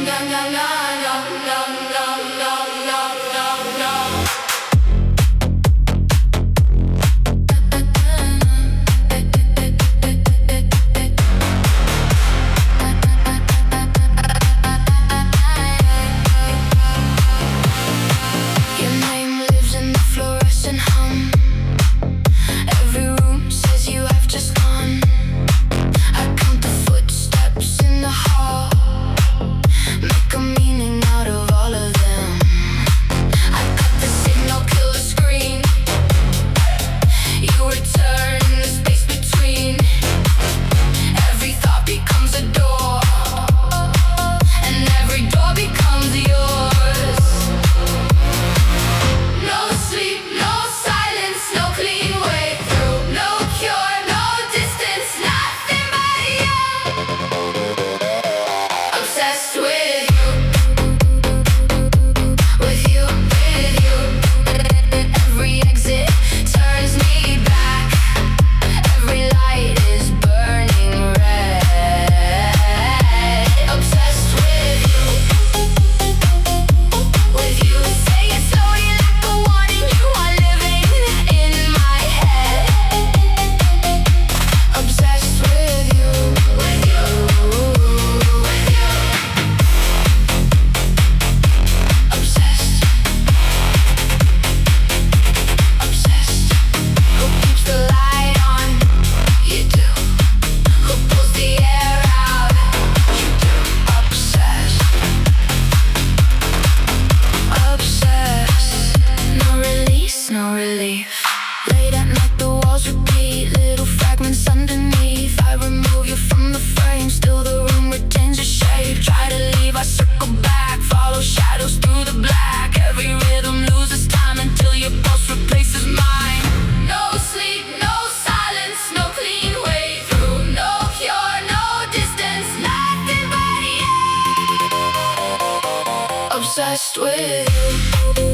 Obsessed with you,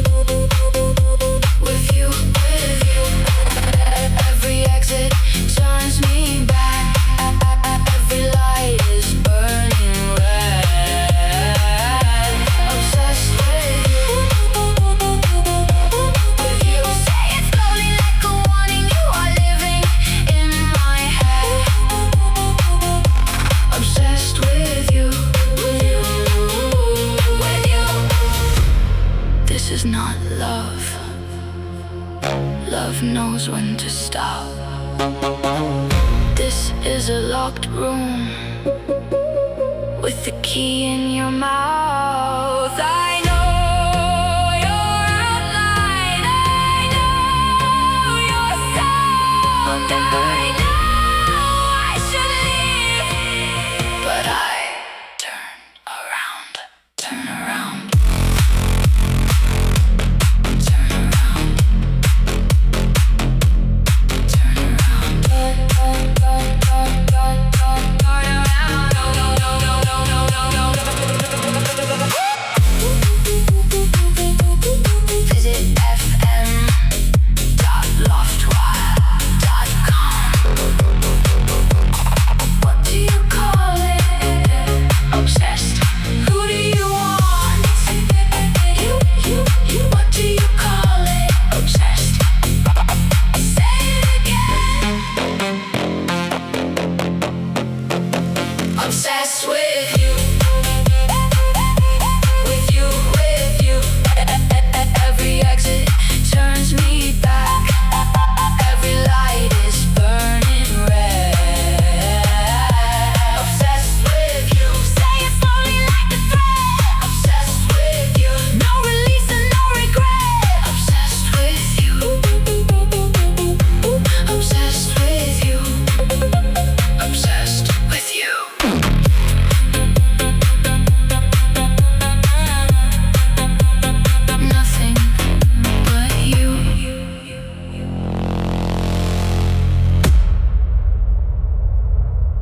with you, with you. Every exit turns me back. Every light is burning red. Obsessed with you, with you. Say it slowly like a warning. You are living in my head. Obsessed with you, with you, with you. This is not love. Love knows when to stop. This is a locked room with the key in your mouth. I know your outline. I know your sound. I